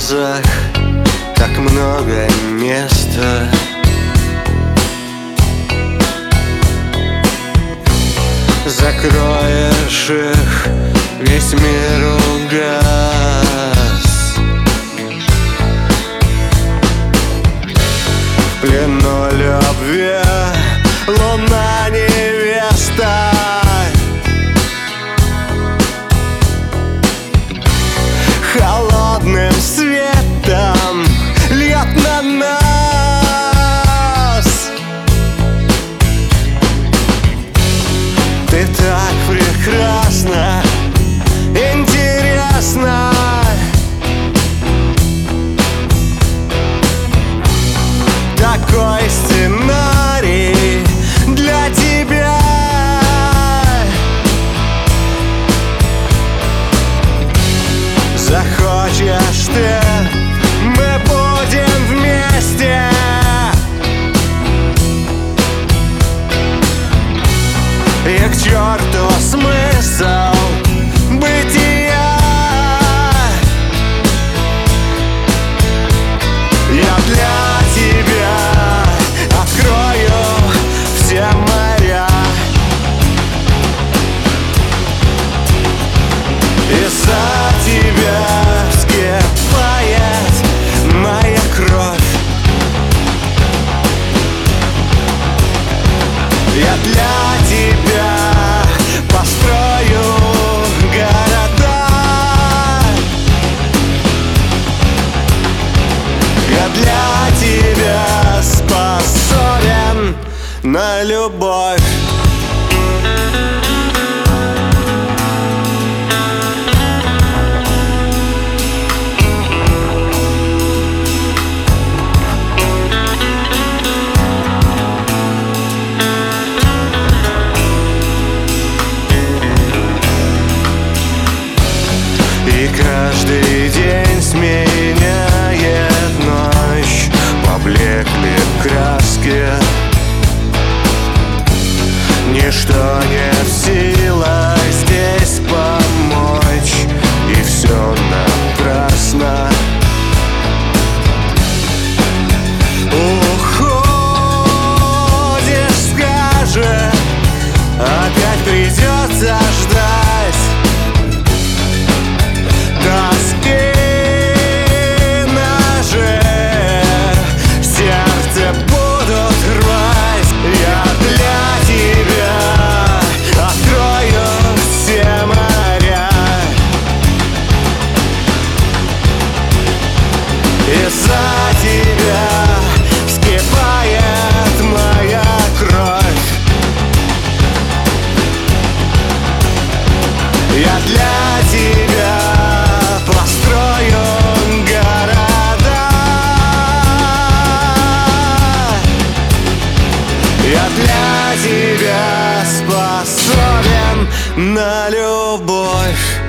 глазах так много места. Закроешь их, весь мир угас. В плену любви луна невеста. Холодным светом льет на нас. Ты так прекрасна, интересна. Такой сценарий для тебя. Захочешь ты, мы будем вместе. И к черту смысл бытия. Я для тебя открою все моря. И за тебя вскипает моя кровь. Я для тебя построю города. Я для тебя способен на любовь. И каждый день сменяет ночь, поблекли краски. Ничто не в силах здесь помочь, и все напрасно. Уходишь, скажешь, опять придется ждать. Тоски, ножи, сердце будут рвать. Я для тебя открою все моря. И за тебя вскипает моя кровь. Я для тебя построю города. Я для тебя способен на любовь.